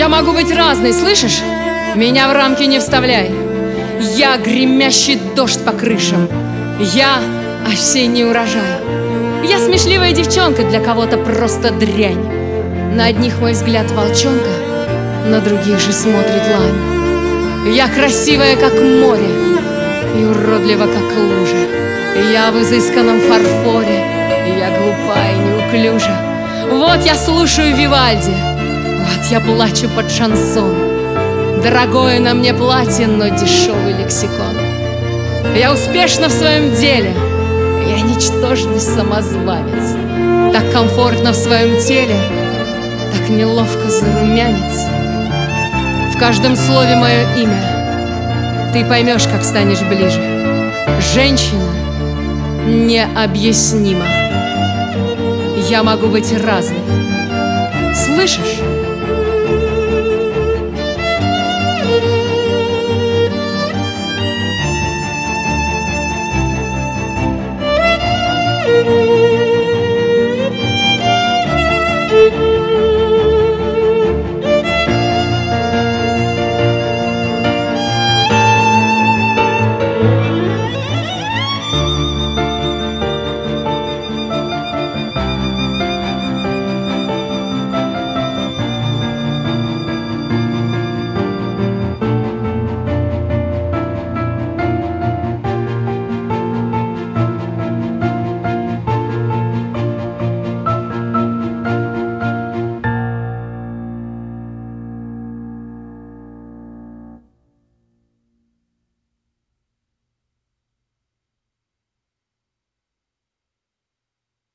Я могу быть разной, слышишь? Меня в рамки не вставляй. Я гремящий дождь по крышам. Я осенний урожай. Я смешливая девчонка, для кого-то просто дрянь. На одних мой взгляд волчонка, на других же смотрит лань. Я красивая, как море, и уродлива, как лужа. Я в изысканном фарфоре, я глупа и неуклюжа. Вот я слушаю Вивальди, вот я плачу под шансон. Дорогое на мне платье, но дешевый лексикон. Я успешна в своем деле, я ничтожный самозванец. Так комфортно в своем теле, так неловко зарумянец. В каждом слове мое имя, ты поймешь, как станешь ближе. Женщина необъяснима. Я могу быть разной. Слышишь?